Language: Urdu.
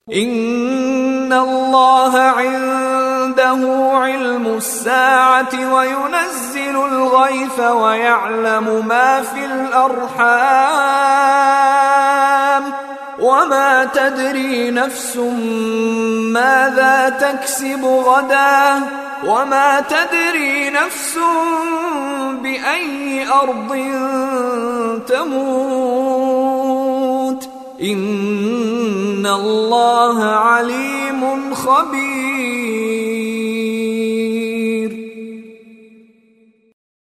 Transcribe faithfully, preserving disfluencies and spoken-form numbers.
إن الله عنده علم الساعة وينزل الغيث ويعلم ما في الأرحام وما تدري نفس ماذا تكسب غدا وما تدري نفس بأي أرض تموت إن الله عليم خبير.